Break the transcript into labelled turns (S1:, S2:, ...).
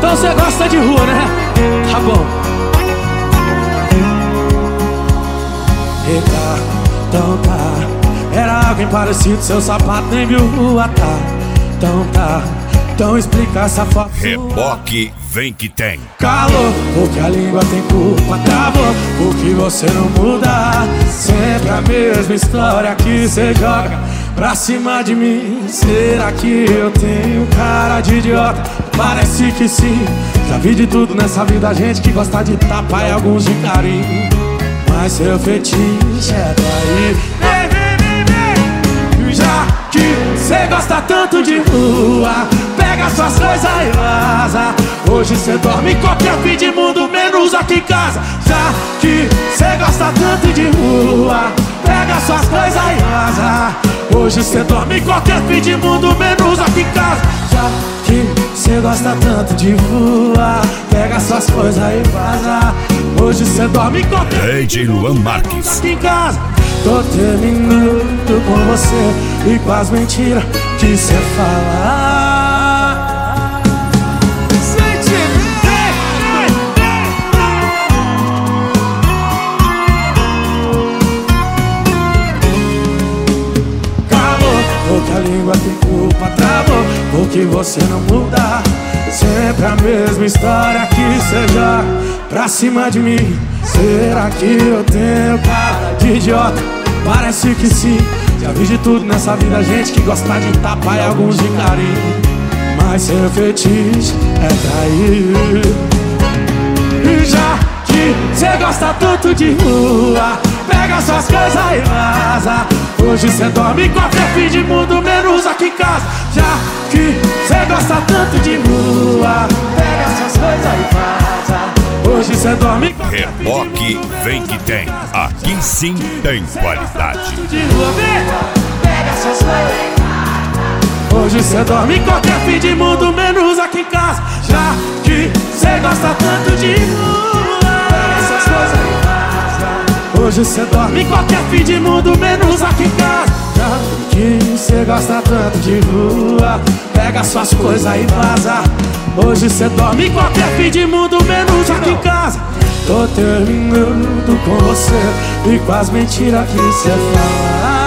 S1: Então você gosta de rua, né? Tá bom. Eita, então tá. Era alguém parecido, seu sapato nem viu rua, tá. Então tá, então explica essa foto.
S2: Reboque vem que tem.
S1: Calor, porque a língua tem culpa. Travou, porque você não muda. Sempre a mesma história que cê joga pra cima de mim. Será que eu tenho cara de idiota? Parece que sim. Já vi de tudo nessa vida, gente que gosta de tapa e alguns de carinho. Mas seu fetiche é trair. Já que cê gosta tanto de rua, pega suas coisas e vaza. Hoje cê dorme em qualquer fim de mundo, menos aqui em casa. Já que cê gosta tanto de rua, pega suas coisas e vaza. Hoje cê dorme em qualquer fim de mundo, menos aqui em casa. Já que cê gosta tanto de rua, pega suas coisas e vaza. Hoje cê dorme em qualquer fim de mundo,
S2: Luan Marques.
S1: aqui em casa. Tô terminando com você e com as mentiras que cê fala. Sente, calor, porque a língua tem culpa. Travou, porque você não muda. Sempre a mesma história que cê joga pra cima de mim. Será que eu tenho cara de idiota? Parece que sim. Já vi de tudo nessa vida, gente que gosta de tapa e alguns de carinho. Mas seu fetiche é trair. E já que cê gosta tanto de rua, pega suas coisas e vaza. Hoje cê dorme em qualquer fim de mundo, menos aqui em casa. Já que cê gosta tanto de rua, pega suas coisas e vaza. Hoje cê dorme em qualquer
S2: Reboque vem que tem. Aqui sim tem qualidade.
S1: de rua, pega suas coisas. Hoje cê dorme em qualquer fim de mundo, menos aqui em casa. Já que cê gosta tanto de rua, pega suas coisas e vaza. Hoje cê dorme em qualquer fim de mundo, menos aqui em casa. Já que cê gosta tanto de rua, pega suas coisas e vaza. Hoje cê dorme em qualquer fim de mundo, menos aqui em casa. Tô terminando com você e com as mentiras que cê fala.